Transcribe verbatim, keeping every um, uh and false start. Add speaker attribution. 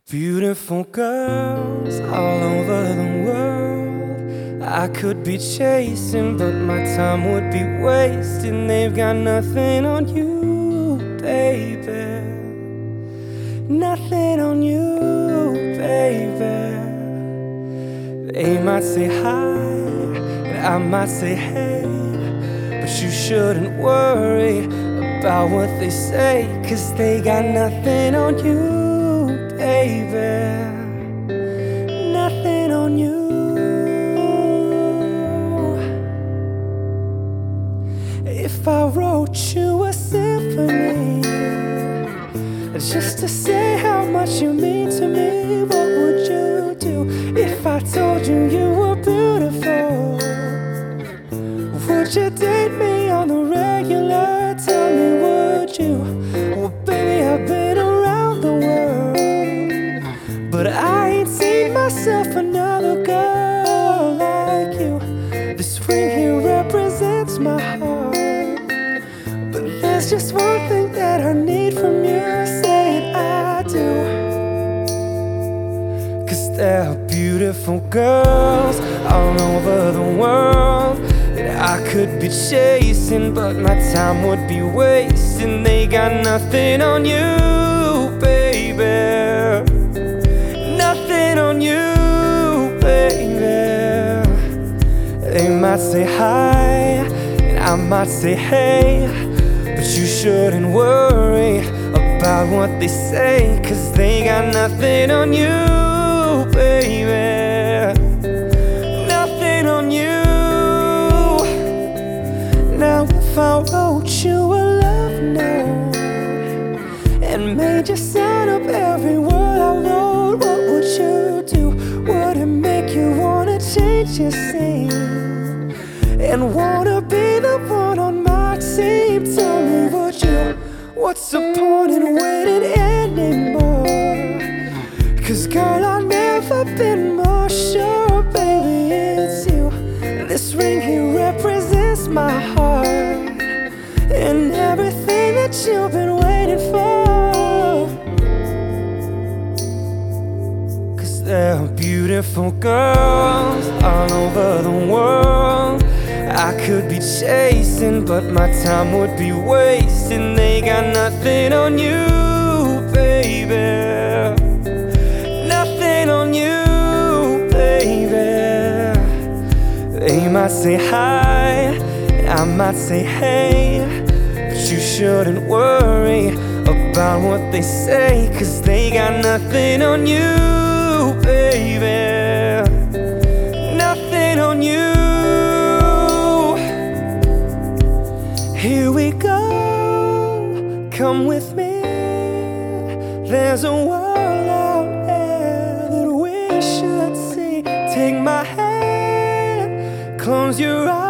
Speaker 1: Beautiful girls all over the world I could be chasing, but my time would be wasting. They've got nothing on you, baby. Nothing on you, baby. They might say hi, and I might say hey, but you shouldn't worry about what they say, 'cause they got nothing on you, baby. Nothing on you. If I wrote you a symphony just to say how much you mean to me, what would you do? If I told you you were beautiful, would you date me on the regular? Tell me, would you? Well, baby, I've been around the world, but I ain't seen myself another girl like you. This ring here represents my heart, but there's just one thing that I need from you. Say it, I do. 'Cause there are beautiful girls all over the world that I could be chasing, but my time would be wasting. They got nothing on you, baby. Nothing on you, baby. They might say hi, and I might say hey, but you shouldn't worry about what they say, 'cause they got nothing on you, baby. Nothing on you. Now if I wrote you a love note and made you sign up every word I wrote, what would you do? Would it make you wanna change your scene and wanna be the one on my team? Tell me, would you? What's the point in waiting anymore? 'Cause girl, I've never been more sure, baby, it's you. This ring here represents my heart and everything that you've been waiting for. 'Cause there are beautiful girls all over the world I could be chasing, but my time would be wasting. They got nothing on you, baby. Nothing on you, baby. They might say hi, and I might say hey, but you shouldn't worry about what they say, 'cause they got nothing on you, baby. Nothing on you. Here we go, come with me. There's a world out there that we should see. Take my hand, close your eyes.